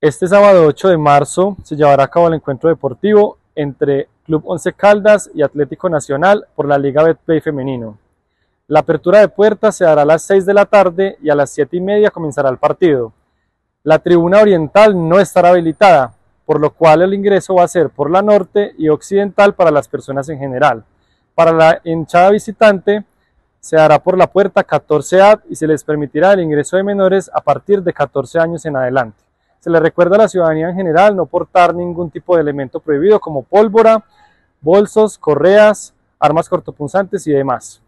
Este sábado 8 de marzo se llevará a cabo el encuentro deportivo entre Club Once Caldas y Atlético Nacional por la Liga Betplay Femenino. La apertura de puertas se dará a las 6 de la tarde y a las 7:30 comenzará el partido. La tribuna oriental no estará habilitada, por lo cual el ingreso va a ser por la norte y occidental para las personas en general. Para la hinchada visitante se dará por la puerta 14A y se les permitirá el ingreso de menores a partir de 14 años en adelante. Se le recuerda a la ciudadanía en general no portar ningún tipo de elemento prohibido como pólvora, bolsos, correas, armas cortopunzantes y demás.